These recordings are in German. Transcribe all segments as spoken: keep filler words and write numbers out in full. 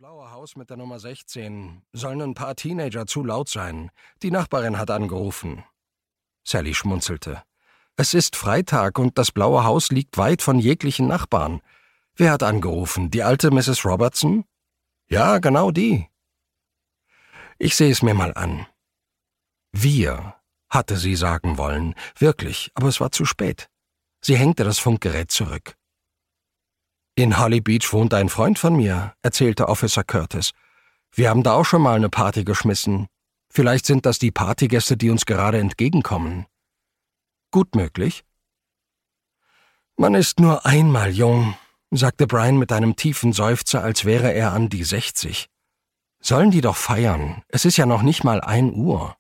blaue Haus mit der Nummer sechzehn. Sollen ein paar Teenager zu laut sein. Die Nachbarin hat angerufen. Sally schmunzelte. Es ist Freitag und das blaue Haus liegt weit von jeglichen Nachbarn. Wer hat angerufen? Die alte Misses Robertson? Ja, genau die. Ich sehe es mir mal an. Wir, hatte sie sagen wollen. Wirklich, aber es war zu spät. Sie hängte das Funkgerät zurück. In Holly Beach wohnt ein Freund von mir, erzählte Officer Curtis. Wir haben da auch schon mal eine Party geschmissen. Vielleicht sind das die Partygäste, die uns gerade entgegenkommen. Gut möglich. Man ist nur einmal jung, sagte Brian mit einem tiefen Seufzer, als wäre er an die sechzig. Sollen die doch feiern, es ist ja noch nicht mal ein Uhr.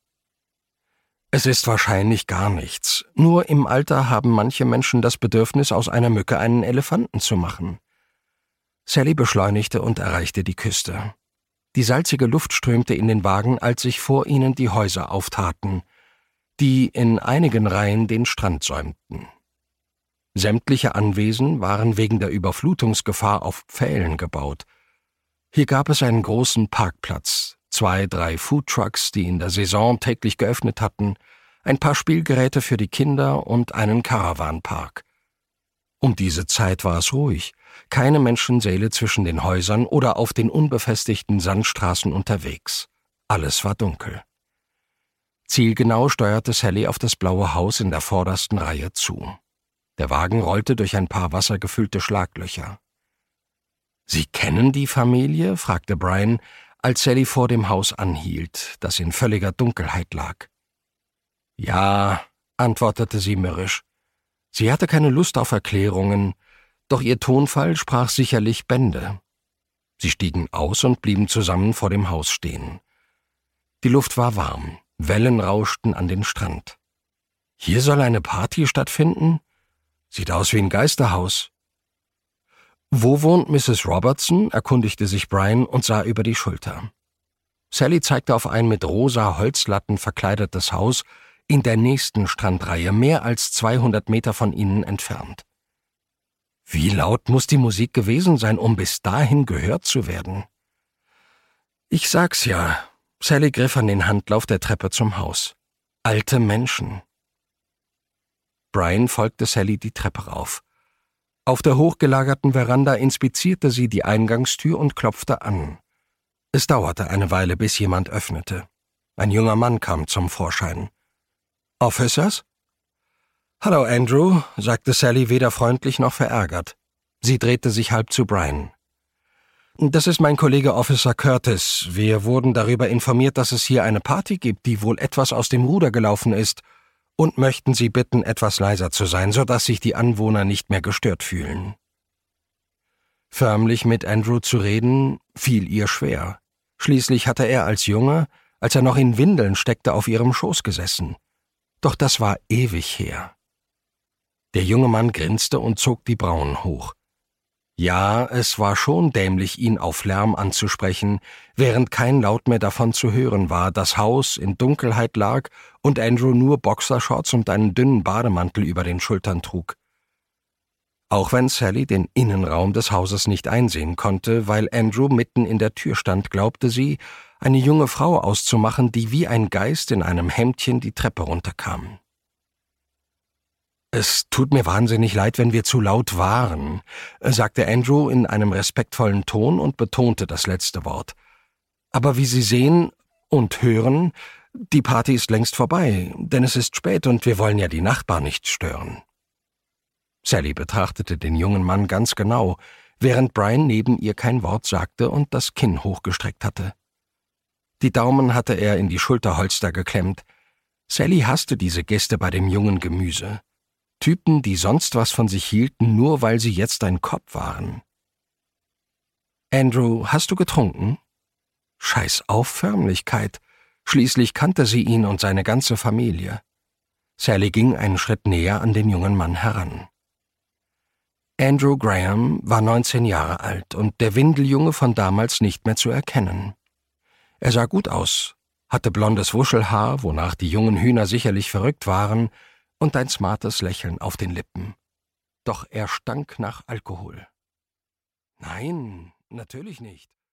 Es ist wahrscheinlich gar nichts. Nur im Alter haben manche Menschen das Bedürfnis, aus einer Mücke einen Elefanten zu machen. Sally beschleunigte und erreichte die Küste. Die salzige Luft strömte in den Wagen, als sich vor ihnen die Häuser auftaten, die in einigen Reihen den Strand säumten. Sämtliche Anwesen waren wegen der Überflutungsgefahr auf Pfählen gebaut. Hier gab es einen großen Parkplatz, zwei, drei Foodtrucks, die in der Saison täglich geöffnet hatten, ein paar Spielgeräte für die Kinder und einen Caravanpark. Um diese Zeit war es ruhig, keine Menschenseele zwischen den Häusern oder auf den unbefestigten Sandstraßen unterwegs. Alles war dunkel. Zielgenau steuerte Sally auf das blaue Haus in der vordersten Reihe zu. Der Wagen rollte durch ein paar wassergefüllte Schlaglöcher. »Sie kennen die Familie?« fragte Brian, als Sally vor dem Haus anhielt, das in völliger Dunkelheit lag. »Ja«, antwortete sie mürrisch. Sie hatte keine Lust auf Erklärungen, doch ihr Tonfall sprach sicherlich Bände. Sie stiegen aus und blieben zusammen vor dem Haus stehen. Die Luft war warm, Wellen rauschten an den Strand. »Hier soll eine Party stattfinden? Sieht aus wie ein Geisterhaus.« »Wo wohnt Misses Robertson?« erkundigte sich Brian und sah über die Schulter. Sally zeigte auf ein mit rosa Holzlatten verkleidetes Haus in der nächsten Strandreihe, mehr als zweihundert Meter von ihnen entfernt. Wie laut muss die Musik gewesen sein, um bis dahin gehört zu werden? »Ich sag's ja«, Sally griff an den Handlauf der Treppe zum Haus. »Alte Menschen.« Brian folgte Sally die Treppe rauf. Auf der hochgelagerten Veranda inspizierte sie die Eingangstür und klopfte an. Es dauerte eine Weile, bis jemand öffnete. Ein junger Mann kam zum Vorschein. »Officers?« »Hallo, Andrew«, sagte Sally weder freundlich noch verärgert. Sie drehte sich halb zu Brian. »Das ist mein Kollege Officer Curtis. Wir wurden darüber informiert, dass es hier eine Party gibt, die wohl etwas aus dem Ruder gelaufen ist, und möchten Sie bitten, etwas leiser zu sein, sodass sich die Anwohner nicht mehr gestört fühlen.« Förmlich mit Andrew zu reden, fiel ihr schwer. Schließlich hatte er als Junge, als er noch in Windeln steckte, auf ihrem Schoß gesessen. Doch das war ewig her. Der junge Mann grinste und zog die Brauen hoch. Ja, es war schon dämlich, ihn auf Lärm anzusprechen, während kein Laut mehr davon zu hören war, das Haus in Dunkelheit lag und Andrew nur Boxershorts und einen dünnen Bademantel über den Schultern trug. Auch wenn Sally den Innenraum des Hauses nicht einsehen konnte, weil Andrew mitten in der Tür stand, glaubte sie, eine junge Frau auszumachen, die wie ein Geist in einem Hemdchen die Treppe runterkam. »Es tut mir wahnsinnig leid, wenn wir zu laut waren«, sagte Andrew in einem respektvollen Ton und betonte das letzte Wort. »Aber wie Sie sehen und hören, die Party ist längst vorbei, denn es ist spät und wir wollen ja die Nachbarn nicht stören.« Sally betrachtete den jungen Mann ganz genau, während Brian neben ihr kein Wort sagte und das Kinn hochgestreckt hatte. Die Daumen hatte er in die Schulterholster geklemmt. Sally hasste diese Geste bei dem jungen Gemüse. Typen, die sonst was von sich hielten, nur weil sie jetzt ein Kopf waren. »Andrew, hast du getrunken?« Scheiß auf Förmlichkeit. Schließlich kannte sie ihn und seine ganze Familie. Sally ging einen Schritt näher an den jungen Mann heran. Andrew Graham war neunzehn Jahre alt und der Windeljunge von damals nicht mehr zu erkennen. Er sah gut aus, hatte blondes Wuschelhaar, wonach die jungen Hühner sicherlich verrückt waren, und ein smartes Lächeln auf den Lippen. Doch er stank nach Alkohol. »Nein, natürlich nicht«,